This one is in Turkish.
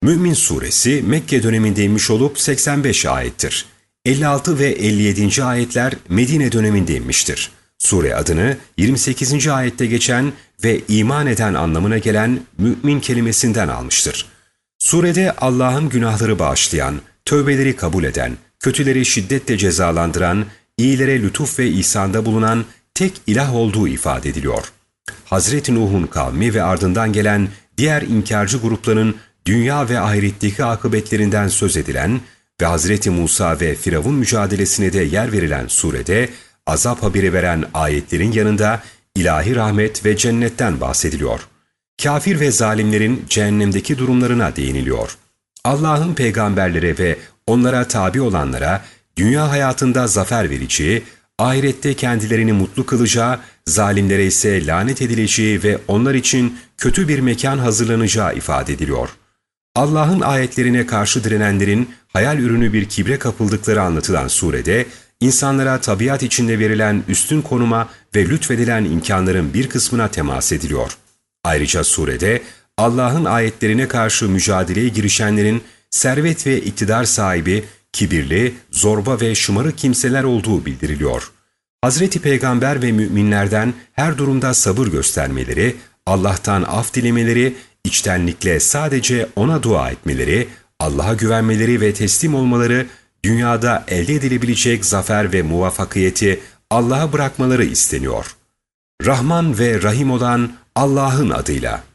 Mü'min suresi Mekke döneminde inmiş olup 85 ayettir. 56 ve 57. ayetler Medine döneminde inmiştir. Sure adını 28. ayette geçen ve iman eden anlamına gelen mü'min kelimesinden almıştır. Surede Allah'ın günahları bağışlayan, tövbeleri kabul eden, kötüleri şiddetle cezalandıran, iyilere lütuf ve ihsanda bulunan tek ilah olduğu ifade ediliyor. Hazreti Nuh'un kavmi ve ardından gelen diğer inkarcı grupların dünya ve ahiretteki akıbetlerinden söz edilen ve Hazreti Musa ve Firavun mücadelesine de yer verilen surede azap haberi veren ayetlerin yanında ilahi rahmet ve cennetten bahsediliyor. Kafir ve zalimlerin cehennemdeki durumlarına değiniliyor. Allah'ın peygamberlere ve onlara tabi olanlara dünya hayatında zafer vereceği, ahirette kendilerini mutlu kılacağı, zalimlere ise lanet edileceği ve onlar için kötü bir mekan hazırlanacağı ifade ediliyor. Allah'ın ayetlerine karşı direnenlerin hayal ürünü bir kibre kapıldıkları anlatılan surede, insanlara tabiat içinde verilen üstün konuma ve lütfedilen imkanların bir kısmına temas ediliyor. Ayrıca surede Allah'ın ayetlerine karşı mücadeleye girişenlerin servet ve iktidar sahibi, kibirli, zorba ve şımarık kimseler olduğu bildiriliyor. Hazreti Peygamber ve müminlerden her durumda sabır göstermeleri, Allah'tan af dilemeleri, içtenlikle sadece O'na dua etmeleri, Allah'a güvenmeleri ve teslim olmaları, dünyada elde edilebilecek zafer ve muvaffakiyeti Allah'a bırakmaları isteniyor. Rahman ve Rahim olan Allah'ın adıyla.